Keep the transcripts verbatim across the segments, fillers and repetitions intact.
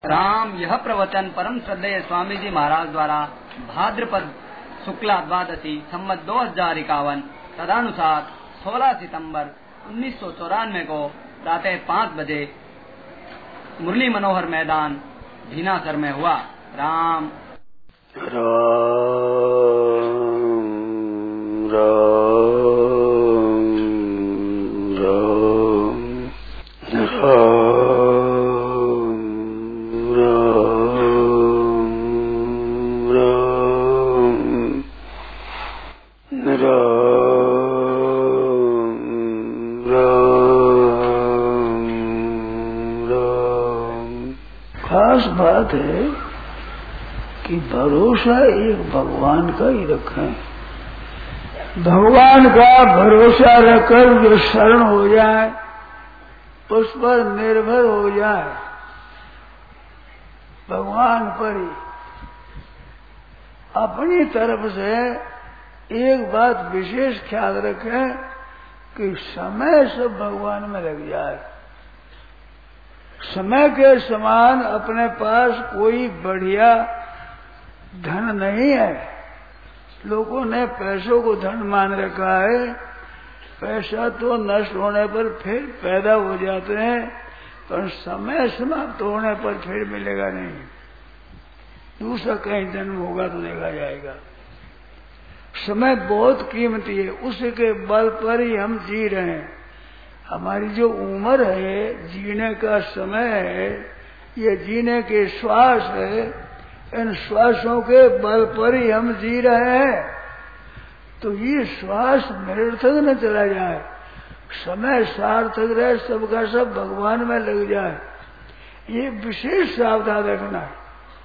राम यह प्रवचन परम श्रद्धेय स्वामी जी महाराज द्वारा भाद्रपद शुक्ला द्वादशी सम्मत दो हजार इक्यावन तदनुसार सोलह सितंबर उन्नीस सौ चौरानवे को प्रातः पाँच बजे मुरली मनोहर मैदान भीनासर में हुआ। राम राम राम राम खास बात है कि भरोसा एक भगवान का ही रखें। भगवान का भरोसा रखकर जो शरण हो जाए, उस पर निर्भर हो जाए, भगवान पर ही अपनी तरफ से एक बात विशेष ख्याल रखें कि समय सब भगवान में लग जाए। समय के समान अपने पास कोई बढ़िया धन नहीं है। लोगों ने पैसों को धन मान रखा है। पैसा तो नष्ट होने पर फिर पैदा हो जाते हैं, पर समय समाप्त होने पर फिर मिलेगा नहीं। दूसरा कहीं जन्म होगा तो देखा जाएगा। समय बहुत कीमती है, उसके बल पर ही हम जी रहे हैं। हमारी जो उम्र है, जीने का समय है, ये जीने के श्वास है, इन श्वासों के बल पर ही हम जी रहे हैं। तो ये श्वास निरर्थक न चला जाए, समय सार्थक रहे, सबका सब भगवान में लग जाए, ये विशेष सावधान रखना है।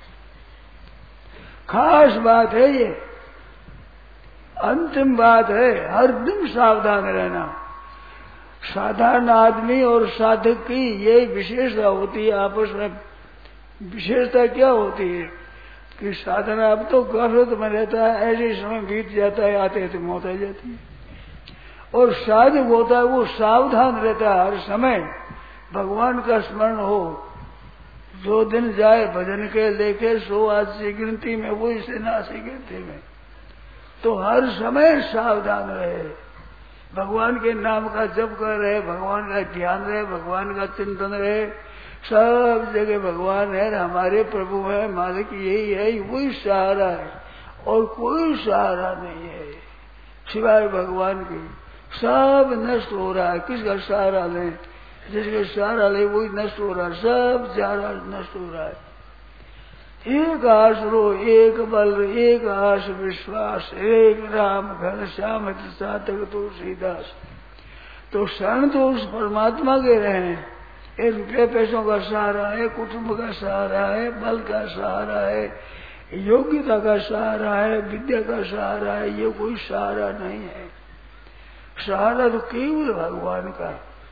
खास बात है ये, अंतिम बात है, हरदम सावधान रहना। साधारण आदमी और साधक की यही विशेषता होती है। आपस में विशेषता क्या होती है कि साधन अब तो गफलत में रहता है, ऐसे समय बीत जाता है, आते तो मौत आ जाती है। और साधक होता है वो सावधान रहता है, हर समय भगवान का स्मरण हो। जो दिन जाए भजन के लेके, सो आज से गिनती में, वो इसे नासी गिनती में। तो हर समय सावधान रहे, भगवान के नाम का जप कर रहे, भगवान का ध्यान रहे, भगवान का चिंतन रहे। सब जगह भगवान है, हमारे प्रभु है, मालिक यही है, वही सहारा है और कोई सहारा नहीं है सिवाय भगवान के। सब नष्ट हो रहा है, किसका सहारा ले? जिसका सहारा ले वही नष्ट हो रहा है, सब ज्यादा नष्ट हो रहा है। एक आसरो, एक बल, एक आस विश्वास, एक राम घर श्याम सातक तुलसीदास। तो शरण तो उस परमात्मा के रहे। एक रुपये पैसों का सहारा है, कुटुंब का सहारा है, बल का सहारा है, योग्यता का सहारा है, विद्या का सहारा है, ये कोई सहारा नहीं है। सहारा तो केवल भगवान का।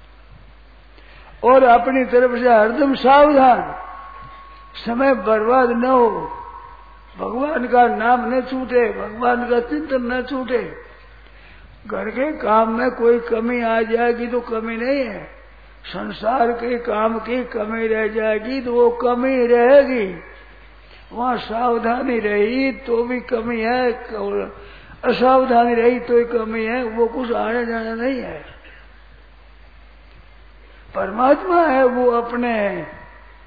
और अपनी तरफ से हरदम सावधान, समय बर्बाद न हो, भगवान का नाम न छूटे, भगवान का चिंतन न छूटे। घर के काम में कोई कमी आ जाएगी तो कमी नहीं है, संसार के काम की कमी रह जाएगी तो वो कमी रहेगी। वहाँ सावधानी रही तो भी कमी है, असावधानी रही तो ही कमी है, वो कुछ आने जाना नहीं है। परमात्मा है वो अपने है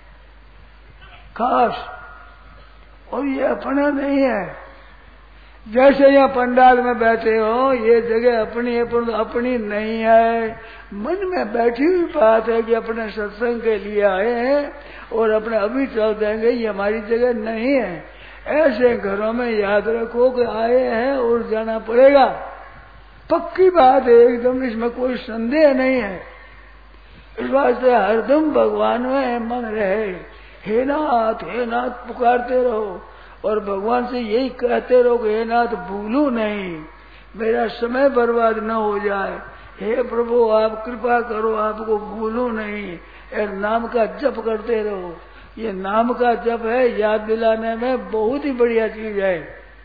खास, और ये अपना नहीं है। जैसे यहाँ पंडाल में बैठे हो, ये जगह अपनी है पर अपनी नहीं है। मन में बैठी हुई बात है कि अपने सत्संग के लिए आए हैं और अपने अभी चल देंगे, ये हमारी जगह नहीं है। ऐसे घरों में याद रखो कि आए हैं और जाना पड़ेगा, पक्की बात है एकदम, इसमें कोई संदेह नहीं है। इस वास्ते हरदम भगवान में मन रहे। हे नाथ, हे नाथ पुकारते रहो और भगवान से यही कहते रहो कि हे नाथ भूलू नहीं, मेरा समय बर्बाद न हो जाए। हे प्रभु आप कृपा करो, आपको भूलू नहीं। और नाम का जप करते रहो। ये नाम का जप है, याद दिलाने में बहुत ही बढ़िया चीज है।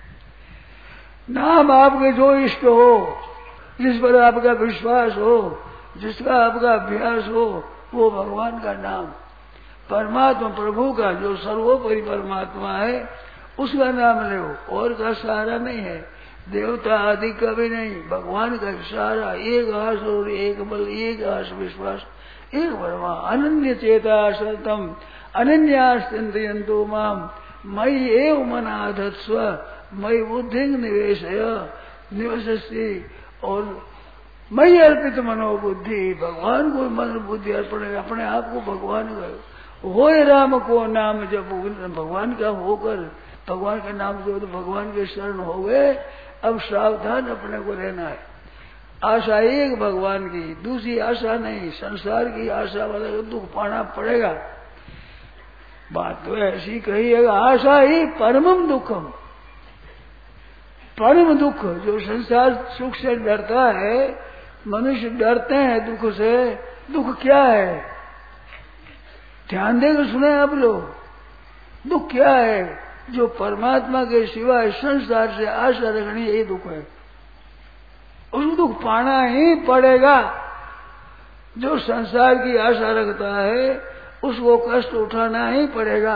नाम आपके जो इष्ट हो, जिस पर आपका विश्वास हो, जिसका आपका अभ्यास हो, वो भगवान का नाम। परमात्मा प्रभु का जो सर्वोपरि परमात्मा है उसका नाम लो, और का सहारा नहीं है, देवता आदि का भी नहीं, भगवान का सहारा। एक आस और एक बल, एक आस विश्वास, एक ब्रह्मा। अनन्य चेता शतम अनन्यास्त्यंतयन्तो माम मयि एव मनाधत्स्व मयि बुद्धि निवेशय निवसस्ति, और मयि अर्पित मनोबुद्धि, भगवान को मन बुद्धि अर्पण, अपने आप को भगवान का हो, राम को नाम जब भगवान का होकर भगवान के नाम जो तो भगवान के शरण हो गए। अब सावधान अपने को रहना है। आशा एक भगवान की, दूसरी आशा नहीं, संसार की आशा वाला को दुख पाना पड़ेगा। बात तो ऐसी कही है, आशा ही परमम दुखम, परम दुख। जो संसार सुख से डरता है, मनुष्य डरते हैं दुख से। दुख क्या है? ध्यान देकर सुने आप लोग। दुख क्या है? जो परमात्मा के सिवाय संसार से आशा रखनी, यही दुख है। उसको दुख पाना ही पड़ेगा। जो संसार की आशा रखता है उसको कष्ट उठाना ही पड़ेगा।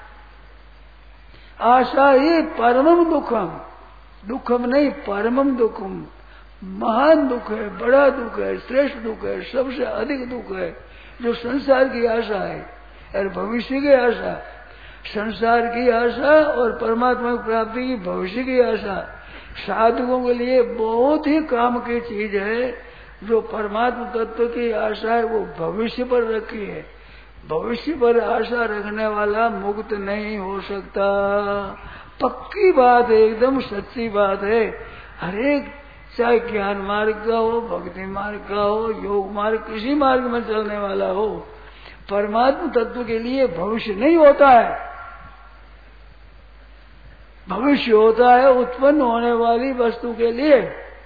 आशा ही परमम दुखम, दुखम नहीं परमम दुखम, महान दुख है, बड़ा दुख है, श्रेष्ठ दुख है, सबसे अधिक दुख है जो संसार की आशा है और भविष्य की आशा। संसार की आशा और परमात्मा की प्राप्ति की भविष्य की आशा साधकों के लिए बहुत ही काम की चीज है। जो परमात्मा तत्व की आशा है वो भविष्य पर रखी है। भविष्य पर आशा रखने वाला मुक्त नहीं हो सकता। पक्की बात है, एकदम सच्ची बात है। हरेक चाहे ज्ञान मार्ग का हो, भक्ति मार्ग का हो, योग मार्ग, किसी मार्ग में चलने वाला हो, परमात्मा तत्व के लिए भविष्य नहीं होता है। भविष्य होता है उत्पन्न होने वाली वस्तु के लिए।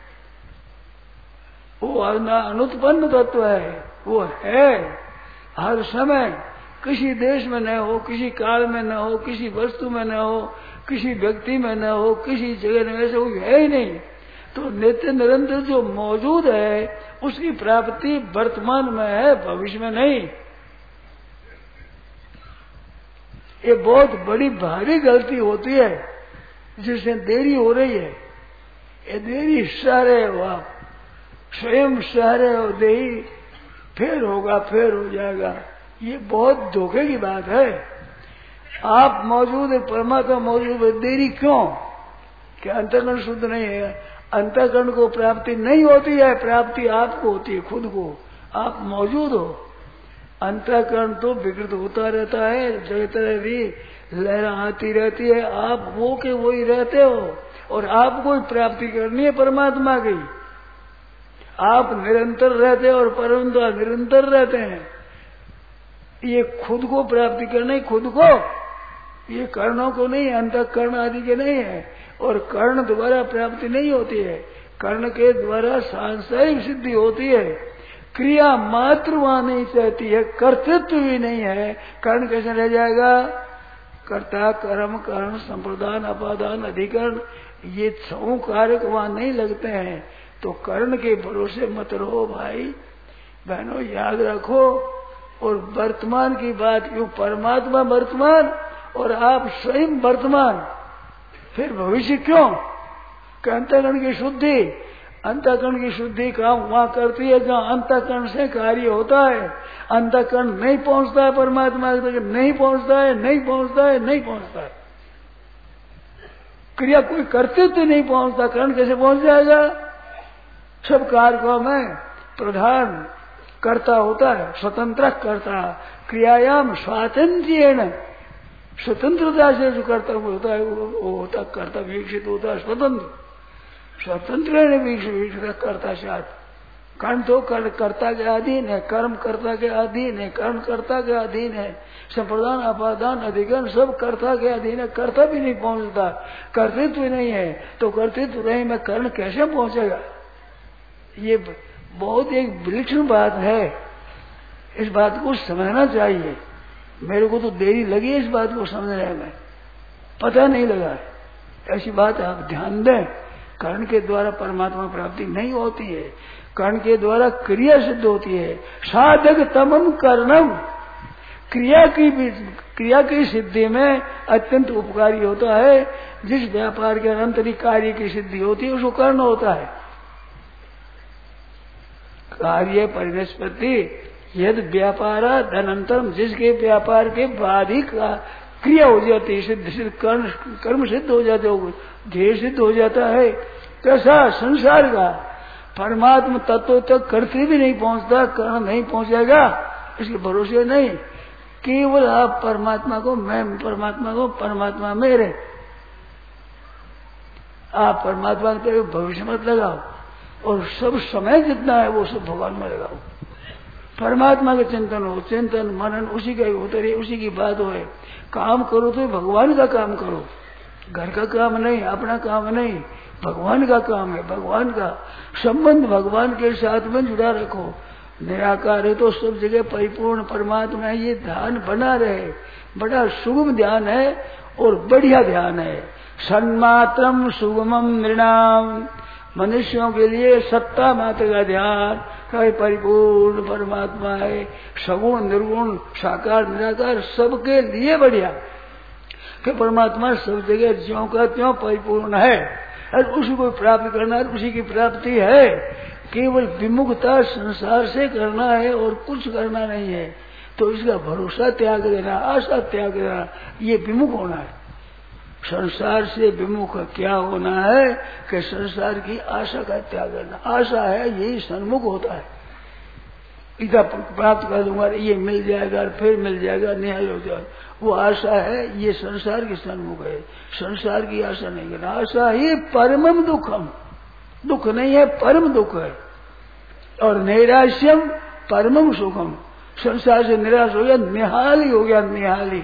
वो अनुत्पन्न तत्व है, वो है हर समय। किसी देश में न हो, किसी काल में न हो, किसी वस्तु में न हो, किसी व्यक्ति में न हो, किसी जगह में ऐसा कोई है ही नहीं। तो नित्य निरंतर जो मौजूद है उसकी प्राप्ति वर्तमान में है, भविष्य में नहीं। ये बहुत बड़ी भारी गलती होती है जिससे देरी हो रही है। ये देरी सारे हो, आप स्वयं सारे हो, देरी फिर होगा, फिर हो जाएगा। ये बहुत धोखे की बात है। आप मौजूद है, परमात्मा मौजूद है, देरी क्यों? क्या अंतःकरण शुद्ध नहीं है? अंतःकरण को प्राप्ति नहीं होती है, प्राप्ति आपको होती है, खुद को। आप मौजूद हो। अंतःकरण तो विकृत होता रहता है, जगत भी लहरा आती रहती है, आप वो के वही रहते हो। और आपको ही प्राप्ति करनी है परमात्मा की। आप निरंतर रहते हो और परमात्मा निरंतर रहते हैं। ये खुद को प्राप्ति करना ही, खुद को, ये कर्णों को नहीं, अंतःकरण आदि के नहीं है। और कर्ण द्वारा प्राप्ति नहीं होती है, कर्ण के द्वारा सांसारिक सिद्धि होती है। क्रिया मात्र वहां नहीं चाहती है, कर्तृत्व भी नहीं है। कर्ण कैसे रह जाएगा? कर्ता, कर्म, कर्ण, संप्रदान, अपादान, अधिकरण, ये छह कारक वहां नहीं लगते हैं। तो कर्ण के भरोसे मत रहो भाई बहनों, याद रखो। और वर्तमान की बात क्यों? परमात्मा वर्तमान और आप स्वयं वर्तमान, फिर भविष्य क्यों? कि अंतःकरण की शुद्धि, अंतःकरण की शुद्धि काम वहां करती है जहां अंतःकरण से कार्य होता है। अंतःकरण नहीं पहुंचता है परमात्मा तक, नहीं पहुंचता है, नहीं पहुंचता है, नहीं पहुंचता है। क्रिया कोई कर्तृत्व नहीं पहुंचता, कर्ण कैसे पहुंच जाएगा? सब कारकों में प्रधान कर्ता होता है, स्वतंत्र कर्ता। क्रियायाम स्वातंत्र्येण, स्वतंत्रता से जो कर्ता होता है वो होता कर्ता, विकसित होता है स्वतंत्र। स्वतंत्र ने विकसित कर्ता साथ। कर्ण तो कर्ता के अधीन है, कर्म कर्ता के अधीन है, कर्ण कर्ता के अधीन है, संप्रदान, अपादान, अधिकरण सब कर्ता के अधीन है। कर्ता भी नहीं पहुंचता, कर्तृत्व नहीं है, तो कर्तृत्व नहीं में कर्ण कैसे पहुंचेगा? ये बहुत एक विलक्षण बात है। इस बात को समझना चाहिए। मेरे को तो देरी लगी इस बात को समझने में, पता नहीं लगा। ऐसी बात आप ध्यान दें। कर्ण के द्वारा परमात्मा प्राप्ति नहीं होती है, कर्ण के द्वारा क्रिया सिद्ध होती है। साधक तमम कर्णम, क्रिया की क्रिया की सिद्धि में अत्यंत उपकारी होता है। जिस व्यापार के अनंतरी कार्य की सिद्धि होती है उसको कर्ण होता है। कार्य परिनिष्पत्ति यदि व्यापार धनंतरम, जिसके व्यापार के बाद ही क्रिया हो जाती है, सिद्ध सिद्ध कर्म कर्म सिद्ध हो जाते हो, ध्येय सिद्ध हो जाता है। कैसा? संसार का। परमात्मा तत्व तक करते भी नहीं पहुंचता, कर्म नहीं पहुंचेगा, इसके भरोसे नहीं। केवल आप परमात्मा को, मैं परमात्मा को, परमात्मा मेरे, आप परमात्मा के भविष्य मत लगाओ और सब समय जितना है वो सब भगवान में लगाओ। परमात्मा के चिंतन हो, चिंतन मनन उसी का होते रहे, उसी की बात हो। काम करो तो भगवान का काम करो, घर का काम नहीं, अपना काम नहीं, भगवान का काम है। भगवान का संबंध भगवान के साथ में जुड़ा रखो। निराकार है तो सब जगह परिपूर्ण परमात्मा है, ये ध्यान बना रहे। बड़ा सुगम ध्यान है और बढ़िया ध्यान है। सन्मात्रम सुगमम नृणाम, मनुष्यों के लिए सत्ता मात्र का ध्यान है। परिपूर्ण परमात्मा है, सगुण निर्गुण साकार निराकार सबके लिए बढ़िया कि परमात्मा सब जगह ज्यों का त्यों परिपूर्ण है और उसी को प्राप्त करना, उसी की प्राप्ति है। केवल विमुखता संसार से करना है और कुछ करना नहीं है। तो इसका भरोसा त्याग देना, आशा त्याग देना, ये विमुख होना है। संसार से विमुख क्या होना है कि संसार की आशा का त्याग करना। आशा है यही सन्मुख होता है। इधर प्राप्त कर दूंगा, ये मिल जाएगा, फिर मिल जाएगा, निहाल हो जाएगा, वो आशा है, ये संसार की सन्मुख है। संसार की आशा नहीं करना। आशा ही परमम दुखम, दुख नहीं है, परम दुख है। और नैराश्यम परमम सुखम, संसार से निराश हो गया, निहाली हो गया, निहाली।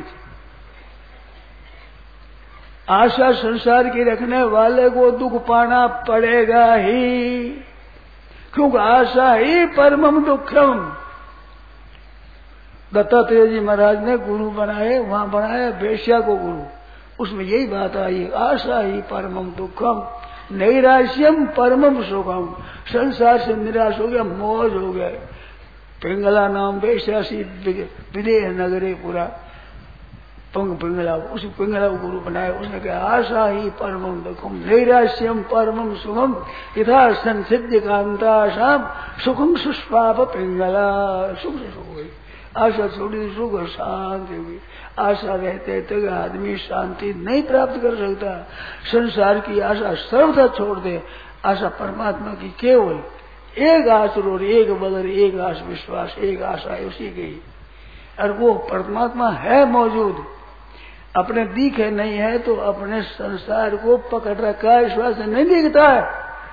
आशा संसार की रखने वाले को दुख पाना पड़ेगा ही, क्योंकि आशा ही परमम दुखम। दत्तात्रेय जी महाराज ने गुरु बनाए, वहां बनाया वेश्या को गुरु, उसमें यही बात आई, आशा ही परमम दुखम नैराश्यम परमम सुखम। संसार से निराश हो गया, मौज हो गया। पिंगला नाम वेश्या सी विदेह नगरे पूरा पंग पिंगला, उस पिंगला को गुरु बनाया। उसने कहा आशा ही परमम दुखम नैराश्यम परमम सुखम यथा संसिद्ध कांताशाम सुखम सुष्पाप पिंगला। सुख से सुख गई, आशा छोड़ी, सुख और शांति होगी। आशा रहते तक आदमी शांति नहीं प्राप्त कर सकता। संसार की आशा सर्वथा छोड़ दे, आशा परमात्मा की केवल एक आस और एक बदर, एक आस विश्वास, एक आशा है उसी की। और वो परमात्मा है मौजूद, अपने दिखे नहीं है तो अपने संसार को पकड़ रखा है, विश्वास नहीं दिखता है।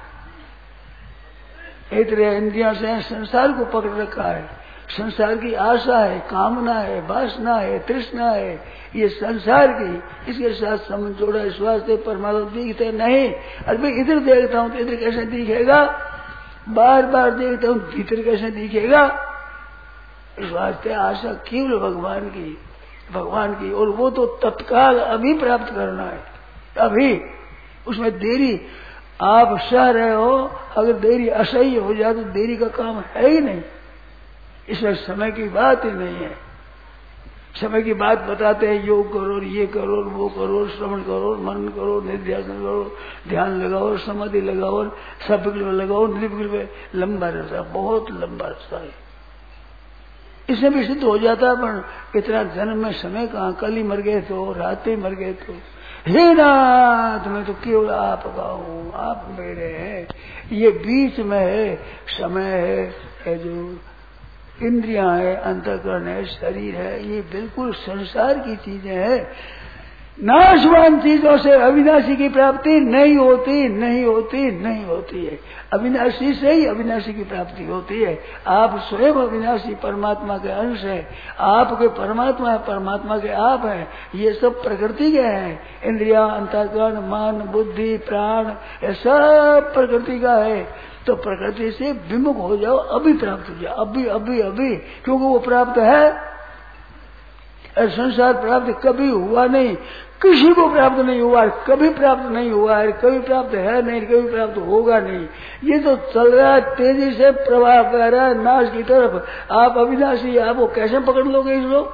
इतने इंद्रियों से संसार को पकड़ रखा है। संसार की आशा है, कामना है, वासना है, तृष्णा है, ये संसार की, इसके साथ समझ जोड़ा, विश्वास से परमात्मा दिखते नहीं। अरे भाई इधर देखता हूँ तो इधर कैसे दिखेगा, बार बार देखता हूँ भीतर कैसे दिखेगा। इस वास्ते आशा केवल भगवान की, भगवान की, और वो तो तत्काल अभी प्राप्त करना है, अभी। उसमें देरी आप सह रहे हो, अगर देरी असह्य हो जाए तो देरी का काम है ही नहीं। इसमें समय की बात ही नहीं है। समय की बात बताते हैं, योग करो, ये करो, वो करो, श्रवण करो, मनन करो, निध्यासन करो, ध्यान लगाओ, समाधि लगाओ, सब में लगाओ, निर्विकल्प में। लंबा रास्ता, बहुत लंबा रास्ता है। इसमें भी सिद्ध हो जाता, पर इतना जन्म में समय कहाँ, कल ही मर गए तो, रात ही मर गए तो। हे नाथ, मैं तो केवल आपका हूँ, आप मेरे हैं। ये बीच में है, समय है, है जो इंद्रियां है, अंतःकरण है, शरीर है, ये बिल्कुल संसार की चीजें हैं। नाशवान चीजों से अविनाशी की प्राप्ति नहीं होती, नहीं होती, नहीं होती है। अविनाशी से ही अविनाशी की प्राप्ति होती है। आप स्वयं अविनाशी परमात्मा के अंश है, आपके परमात्मा है, परमात्मा के आप हैं। ये सब प्रकृति के हैं। इंद्रिया, अंतःकरण, मन, बुद्धि, प्राण, ये सब प्रकृति का है। तो प्रकृति से विमुख हो जाओ, अभी प्राप्त हो जाओ, अभी अभी अभी, क्योंकि वो प्राप्त है। और संसार प्राप्त कभी हुआ नहीं, किसी को प्राप्त नहीं हुआ, कभी प्राप्त नहीं हुआ है, कभी प्राप्त है नहीं, कभी प्राप्त होगा नहीं। ये तो चल रहा है, तेजी से प्रवाह कर रहा है नाश की तरफ। आप अविनाशी, आप वो कैसे पकड़ लोगे इसको?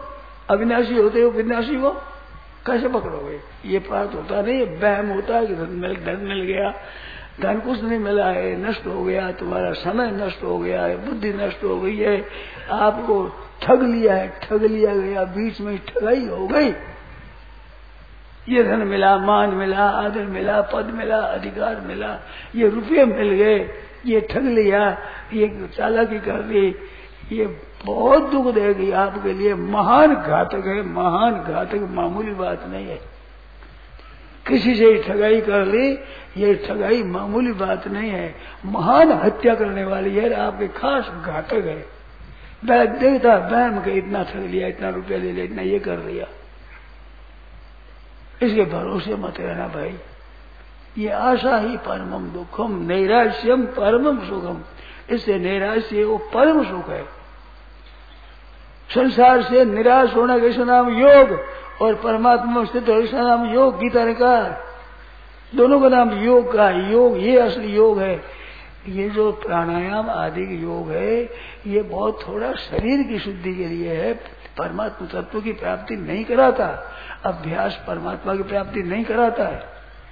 अविनाशी होते हो विनाशी को कैसे पकड़ोगे? ये प्राप्त होता नहीं, वहम होता है कि धन मिल धन मिल गया, धन कुछ नहीं मिला है, नष्ट हो गया, तुम्हारा समय नष्ट हो गया है, बुद्धि नष्ट हो गई है, आपको ठग लिया है, ठग लिया गया, बीच में ठगाई हो गई। ये धन मिला, मान मिला, आदर मिला, पद मिला, अधिकार मिला, ये रुपये मिल गए, ये ठग लिया, ये चालाकी कर ली, ये बहुत दुख देगी आपके लिए, महान घातक है, महान घातक, मामूली बात नहीं है। किसी से ठगाई कर ली, ये ठगाई मामूली बात नहीं है, महान हत्या करने वाली है, आपके खास घातक है। देखता बहम के इतना ठग लिया, इतना रुपया ले लिया, इतना ये कर दिया, इसके भरोसे मत रहना भाई। ये आशा ही परमम दुखम, नैराश्यम परमम सुखम, इससे नैराश्य वो परम सुख है। संसार से निराश होना कैसा नाम योग, और परमात्मा स्थित हो इसका नाम योग। गीता ने कहा दोनों का नाम योग का, योग ये असली योग है। ये जो प्राणायाम आदि योग है, ये बहुत थोड़ा शरीर की शुद्धि के लिए है, परमात्मा तत्व की प्राप्ति नहीं कराता। अभ्यास परमात्मा की प्राप्ति नहीं कराता है।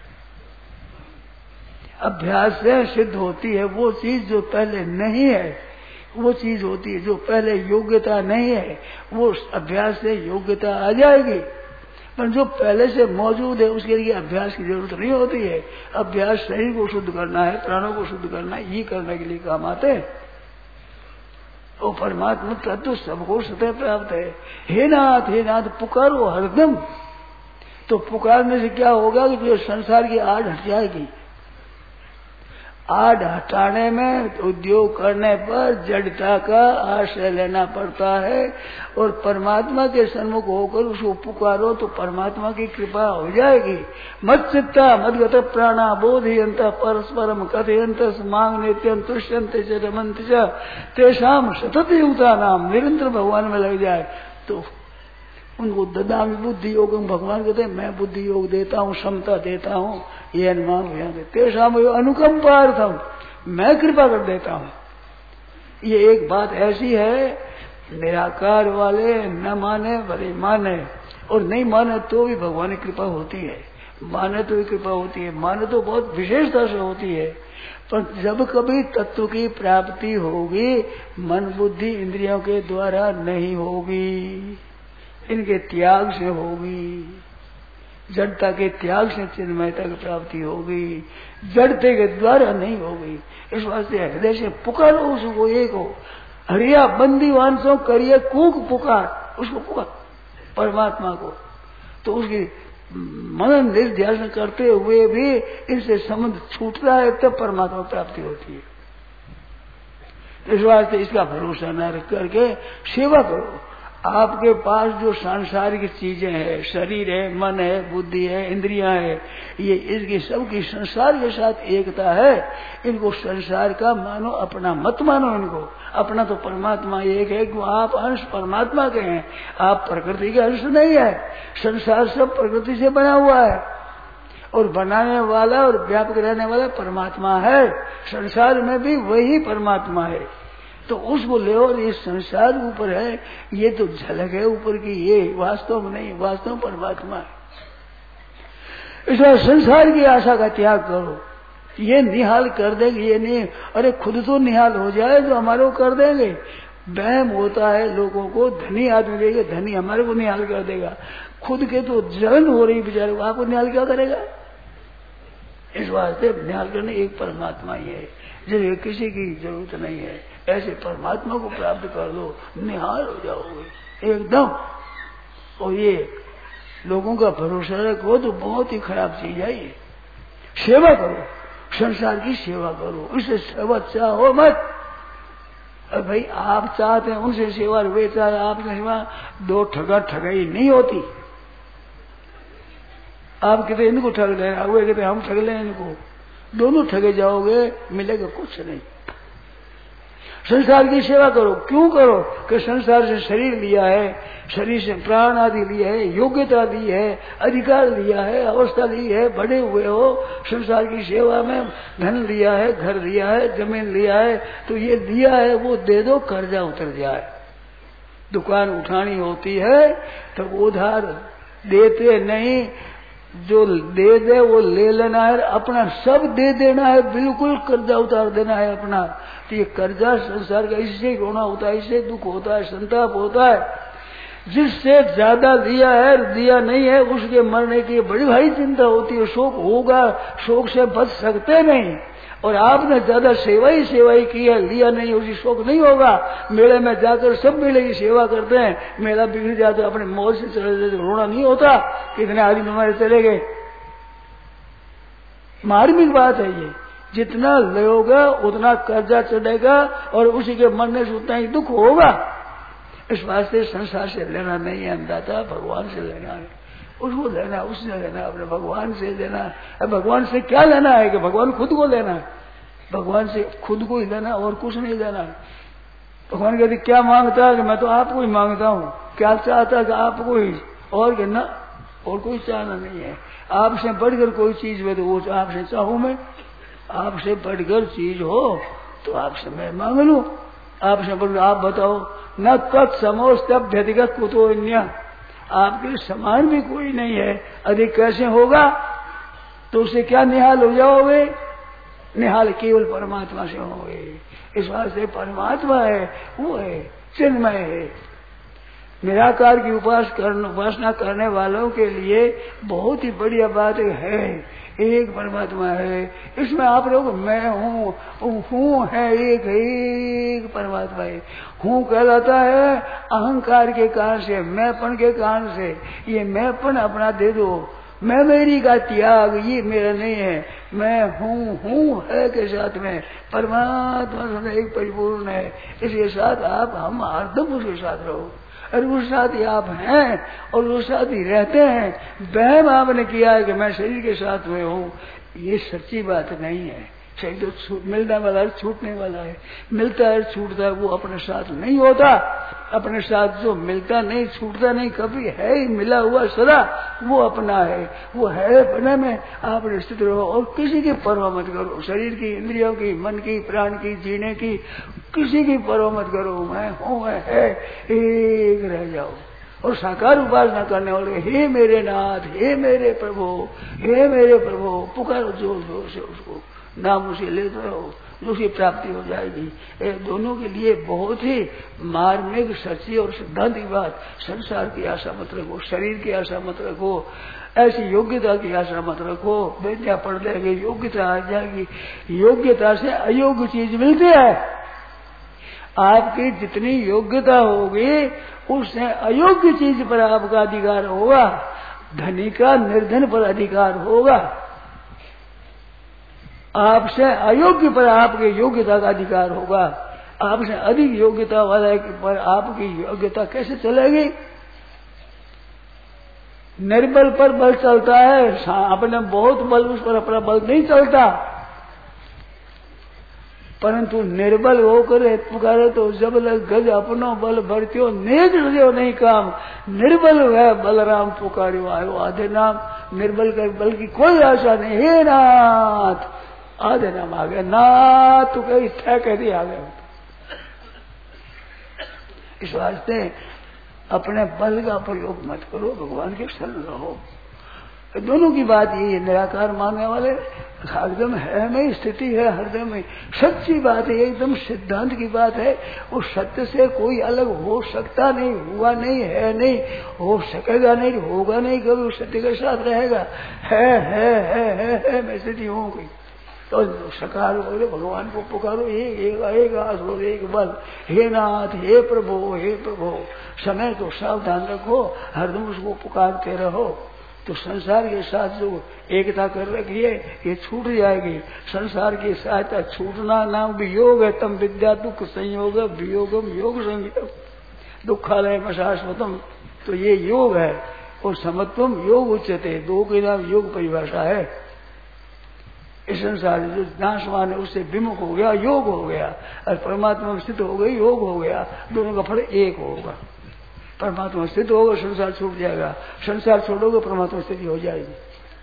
अभ्यास से सिद्ध होती है वो चीज जो पहले नहीं है, वो चीज होती है जो पहले योग्यता नहीं है, वो अभ्यास से योग्यता आ जाएगी। पर जो पहले से मौजूद है उसके लिए अभ्यास की जरूरत नहीं होती है। अभ्यास शरीर को शुद्ध करना है, प्राणों को शुद्ध करना है, ये करने के लिए काम आते हैं। वो परमात्मा तत्व सबको सतह प्राप्त है। हे नाथ हे नाथ पुकारो हरदम, तो पुकारने से क्या होगा कि जो संसार की आड़ हट जाएगी। आड़ हटाने में उद्योग करने पर जड़ता का आश्रय लेना पड़ता है, और परमात्मा के सन्मुख होकर उसको पुकारो तो परमात्मा की कृपा हो जाएगी। मत चित्ता मदगत प्राणा बोधयंत परस्परम कथयंत मांग नित्यं तुष्यंत च रमन्त च तेषाम सतत युक्ता नाम, निरंतर भगवान में लग जाए तो उनको ददामी बुद्धि योग, भगवान कहते हैं मैं बुद्धि योग देता हूँ, क्षमता देता हूँ, ये अनुमान तेषाम अनुकंपार्थम, मैं कृपा कर देता हूँ। ये एक बात ऐसी है, निराकार वाले न माने भले माने, और नहीं माने तो भी भगवान की कृपा होती है, माने तो भी कृपा होती है, माने तो बहुत विशेषता से होती है। पर जब कभी तत्व की प्राप्ति होगी, मन बुद्धि इंद्रियों के द्वारा नहीं होगी, इनके त्याग से होगी। जड़ता के त्याग से चिन्मयता की प्राप्ति होगी, जड़ते के द्वारा नहीं होगी। इस वास्ते हृदय से पुकारो उसको, एक हो हरिया बंदी वांसों करिए कूक पुकार, उसको पुकार परमात्मा को, तो उसकी मनन निर्ध्यासन करते हुए भी इससे संबंध छूटता है, तब परमात्मा प्राप्ति होती है। इस वास्ते इसका भरोसा न रख करके सेवा करो। आपके पास जो सांसारिक चीजें हैं, शरीर है, मन है, बुद्धि है, इंद्रियां है, ये इसकी सबकी संसार के साथ एकता है। इनको संसार का मानो, अपना मत मानो इनको। अपना तो परमात्मा एक है कि आप अंश परमात्मा के हैं, आप प्रकृति के अंश नहीं है। संसार सब प्रकृति से बना हुआ है, और बनाने वाला और व्यापक रहने वाला परमात्मा है। संसार में भी वही परमात्मा है, तो उसको ले। और ये संसार ऊपर है, ये तो झलक है ऊपर की, ये वास्तव में नहीं, वास्तव परमात्मा है। इसलिए संसार की आशा का त्याग करो। ये निहाल कर देंगे, ये नहीं अरे खुद तो निहाल हो जाए तो हमारे को कर देंगे। वहम होता है लोगों को, धनी आदमी देगा, धनी हमारे को निहाल कर देगा। खुद के तो जलन हो रही बेचारे को, आपको निहाल क्या करेगा? इस वास्ते निहाल करने एक परमात्मा ही है, जिसे किसी की जरूरत नहीं है। ऐसे परमात्मा को प्राप्त कर लो, निहाल हो जाओगे एकदम। और ये लोगों का भरोसा रखो तो बहुत ही खराब चीज है। ये सेवा करो, संसार की सेवा करो, इससे सेवा चाहो मत। अब भाई आप चाहते हैं उनसे सेवा, वे चाहे आपसे सेवा, दो ठगा ठगाई नहीं होती। आप कहते इनको ठग ले, वे कहते हम ठग लें इनको, दोनों ठगे जाओगे, मिलेगा कुछ नहीं। संसार की सेवा करो। क्यों करो? कि संसार से शरीर लिया है, शरीर से प्राण आदि लिया है, योग्यता ली है, अधिकार लिया है, अवस्था ली है, बड़े हुए हो संसार की सेवा में, धन लिया है, घर लिया है, जमीन लिया है, तो ये लिया है वो दे दो, कर्जा उतर जाए। दुकान उठानी होती है तो उधार देते नहीं, जो दे दे वो ले लेना है, अपना सब दे देना है, बिल्कुल कर्जा उतार देना है अपना। तो ये कर्जा संसार का इससे रोना होता है, इससे दुख होता है, संताप होता है। जिससे ज्यादा दिया है दिया नहीं है उसके मरने की बड़ी भारी चिंता होती है, शोक होगा, शोक से बच सकते नहीं। और आपने ज्यादा सेवा ही सेवा ही की है, लिया नहीं, उसी शोक नहीं होगा। मेले में जाकर सब मेले की सेवा करते हैं, मेला बिगड़ जाता तो अपने मौज से चले जाते, रोना नहीं होता कितने आदमी हमारे चले गए। मार्मिक बात है ये, जितना लोगे उतना कर्जा चढ़ेगा और उसी के मरने से उतना ही दुख होगा। इस वास्ते संसार से लेना नहीं है अंदाता, भगवान से लेना है, उसको लेना, उससे लेना, अपने भगवान से लेना। अब भगवान से क्या लेना है कि भगवान खुद को लेना है, भगवान से खुद को ही लेना और कुछ नहीं लेना है। भगवान कहते क्या मांगता है कि मैं तो आपको ही मांगता हूँ, क्या चाहता है कि आपको ही, और कि ना और कोई चाहना नहीं है। आपसे बढ़कर कोई चीज हो तो वो आपसे चाहूं मैं, आपसे बढ़कर चीज हो तो आपसे मैं मांग लू, आपसे बढ़कर आप बताओ न तत् समोस्तभ्यधिगत कुतो अन्य, आपके समान भी कोई नहीं है, अधिक कैसे होगा? तो उससे क्या निहाल हो जाओगे? निहाल केवल परमात्मा से होंगे। इस वास्ते परमात्मा है, वो है चिन्मय है। निराकार की उपास करने उपासना करने वालों के लिए बहुत ही बढ़िया बात है, एक परमात्मा है। इसमें आप लोग मैं हूँ हूँ है, एक एक परमात्मा है। हूँ कहलाता है अहंकार के कारण से, मैंपन के कारण से। ये मैंपन अपना दे दो, मैं मेरी का त्याग, ये मेरा नहीं है। मैं हूँ हूँ है के साथ में परमात्मा एक परिपूर्ण है, इसके साथ आप हम हरदम उसके साथ रहो। और उस साथ ही आप हैं और उस साथ ही रहते हैं। वहम आपने किया है कि मैं शरीर के साथ में हूँ, ये सच्ची बात नहीं है। शरीर तो मिलने वाला है, छूटने वाला है, मिलता है छूटता है, वो अपने साथ नहीं होता। अपने साथ जो मिलता नहीं छूटता नहीं, कभी है ही मिला हुआ सदा, वो अपना है। वो है अपने में आप स्थित रहो और किसी की परवाह मत करो, शरीर की, इंद्रियों की, मन की, प्राण की, जीने की, किसी की परवाह मत करो। मैं हूँ, मैं है, एक रह जाओ। और साकार उपासना करने वाले हे मेरे नाथ, हे मेरे प्रभु, हे मेरे प्रभु पुकारो जोर जोर से उसको, नाम उसे लेते रहो, उसकी प्राप्ति हो जाएगी। ये दोनों के लिए बहुत ही मार्मिक सच्ची और सिद्धांत की बात। संसार की आशा मत रखो, शरीर की आशा मत रखो, ऐसी योग्यता की आशा मत रखो। विद्या पढ़ लेंगे योग्यता आ जाएगी, योग्यता से अयोग्य चीज मिलती है। आपकी जितनी योग्यता होगी उससे अयोग्य चीज पर आपका अधिकार होगा, धनी का निर्धन पर अधिकार होगा। आपसे अयोग्य पर आपके योग्यता का अधिकार होगा। आपसे अधिक योग्यता वाले पर आपकी योग्यता कैसे चलेगी? निर्बल पर बल चलता है, अपने बहुत बल उस पर अपना बल नहीं चलता। परंतु निर्बल होकर पुकारे तो जब लग गज अपनो बल भरत्यो नेज रहो नहीं काम। निर्बल वह बलराम पुकारियो आयो आधे नाम। निर्बल के बल की कोई आशा नहीं। हे नाथ, आधे नाम आ गए, नाथ तो कहीं थे कह दी आ गए। इस वास्ते अपने बल का प्रयोग मत करो, भगवान के शरण रहो। दोनों की बात यही है, निराकार मानने वाले हरदम है में स्थिति है, हरदम में सच्ची बात है, एकदम सिद्धांत की बात है। वो सत्य से कोई अलग हो सकता नहीं, हुआ नहीं, है नहीं, हो सकेगा नहीं, होगा नहीं, कभी उस सत्य के साथ रहेगा। है है है है, है मैं स्थिति हूँ कोई तो सकार बोले भगवान को पुकारो, एक एक एक आसुर एक बल। हे नाथ, हे प्रभु, हे प्रभु। समय तो सावधान रखो, हरदम उसको पुकारते रहो। तो संसार के साथ जो एकता कर रखी है ये छूट जाएगी। संसार की सहायता छूटना नाम वियोग है। तम विद्या दुख संयोग वियोगम योग संयोग दुखालय शाश्वतम। तो ये योग है और समत्वम योग उच्चते, दो के नाम योग परिभाषा है। इस संसार जो नाशवान है उससे विमुख हो गया, योग हो गया, और परमात्मा में स्थित हो गई, योग हो गया। दोनों का फल एक होगा। परमात्मा स्थित होगा, संसार छूट जाएगा। संसार छोड़ोगे, परमात्मा स्थिति हो जाएगी।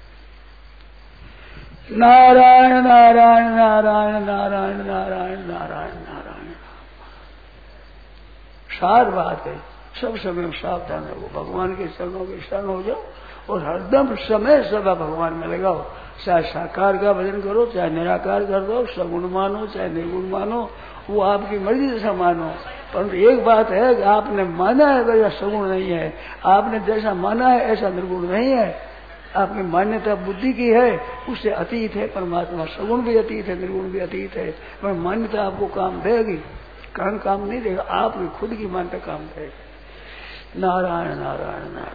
नारायण नारायण नारायण नारायण नारायण नारायण नारायण। सार बात है। सब समय में सावधान रहो, भगवान के चरणों के शरण हो जाओ और हरदम समय सदा भगवान में लगाओ। चाहे साकार का भजन करो, चाहे निराकार कर दो, सगुण मानो चाहे निर्गुण मानो, वो आपकी मर्जी जैसा मानो। परंतु एक बात है कि आपने माना है वैसा सगुण नहीं है, आपने जैसा माना है ऐसा निर्गुण नहीं है। आपकी मान्यता बुद्धि की है, उससे अतीत है परमात्मा। सगुण भी अतीत है, निर्गुण भी अतीत है। पर मान्यता आपको काम देगी, कारण काम नहीं देगा, आप खुद की मान्यता काम करेगी। नारायण नारायण नारायण।